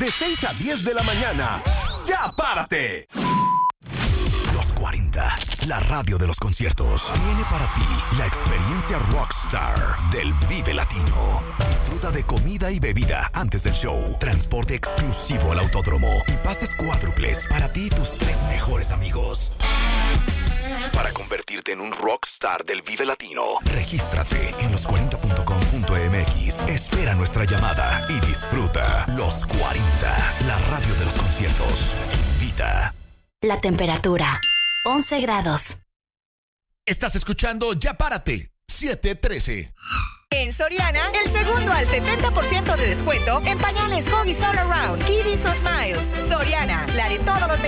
de 6 a 10 de la mañana. ¡Ya párate! Los 40, la radio de los conciertos, tiene para ti la experiencia Rockstar del Vive Latino. Disfruta de comida y bebida antes del show, transporte exclusivo al autódromo y pases cuádruples para ti y tus 3 mejores amigos. Para convertirte en un rockstar del Vive Latino, regístrate en los40.com.mx. Espera nuestra llamada y disfruta Los 40, la radio de los conciertos. Invita. La temperatura, 11 grados. Estás escuchando Ya Párate, 7:13. En Soriana, el segundo al 70% de descuento en pañales Huggies All Around, Kiddies o Smiles. Soriana, la de todos los mexicanos.